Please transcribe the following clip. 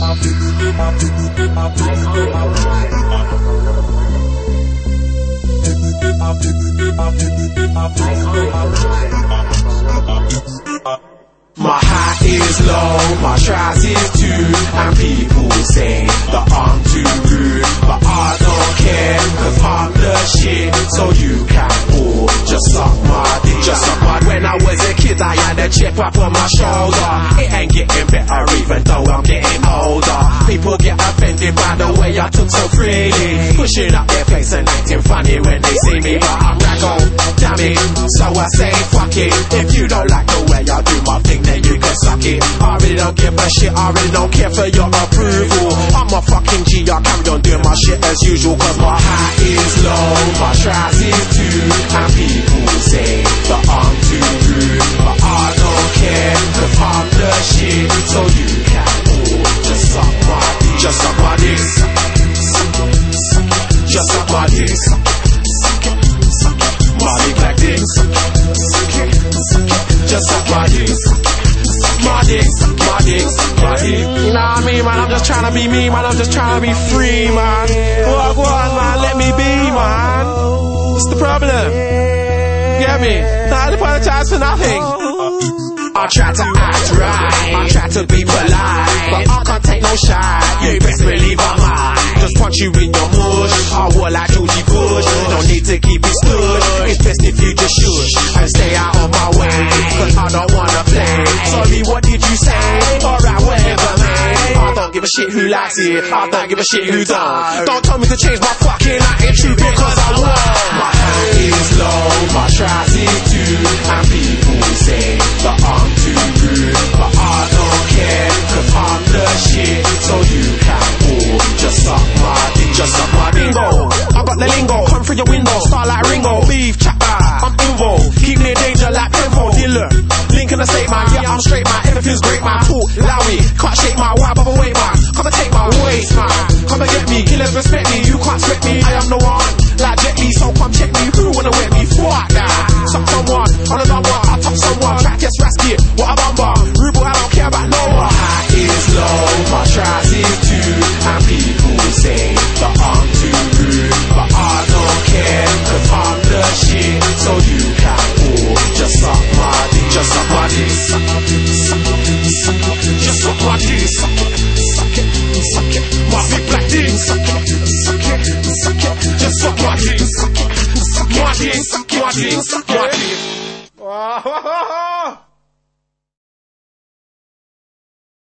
My high is low, my tries is too, and people say that I'm too rude, but I don't care, cause I'm the shit, so you can all just suck my dick. Just suck my dick. When I was a kid I had a chip up on my shoulder. It ain't getting better even though I'm getting older. People get offended by the way I talk so freely, pushing up their face and acting funny when they see me, but I'm raggo, damn it, so I say fuck it. If you don't like the way I do my thing, then you can suck it. I really don't give a shit, I really don't care for your approval. I'm a fucking G, I carry on doing my shit as usual, cause my high is low, my tries is too, and people say that I'm too rude, but I don't care, cause I'm the shit, so you can all just suck my dick. Just suck my dick. Just suck my dick. My dick like this. Just suck my dick. My dick, my dick, my dick. You know what I mean, man? I'm just trying to be me, man. I'm just trying to be free, man. What, man? Let me be, man. What's the problem? Get me? Not apologize for nothing. I try to act right, I try to be polite, but I can't take no shit. You best believe I might just punch you in your mush. I walk like Georgie Bush, no need to keep it stood. It's best if you just shush and stay out of my way, cause I don't wanna play. Sorry, what did you say? Alright, whatever, man. I don't give a shit who likes it, I don't give a shit who don't. Don't tell me to change my fucking attitude because I won't. My high is low, my tries is too, and people say that I'm too rude, but I don't care, cause I'm the shit, so you can all just suck my dick. Just suck my dingo, I got the lingo, come through your window, start like Ringo. Beef chapter, I'm involved, keep me in danger like Penfold. Dealer, link in the state man, yeah I'm straight man, everything's great man. Talk loudly, can't shake my wife of a weight man. Come and take my waist man, come and get me, killers respect me, you can't sweat me, I am the one. Like Jet Li, so come check me, who wanna wet me? Fuck that, suck someone, on a dumb one, I touch someone, track gets rasky, what a bumper, Ruble I don't care about no one. My high is low, my tries is too, and people say that I'm too rude, but I don't care, cause I'm the shit, so you can all just suck my dick. Just suck my dick. Just suck my dick. Suck it, suck it, my big black dick. Suck it, suck it, suck it. Just suck my dick. Suck it, suck my dick. Suck my dick. Suck my dick.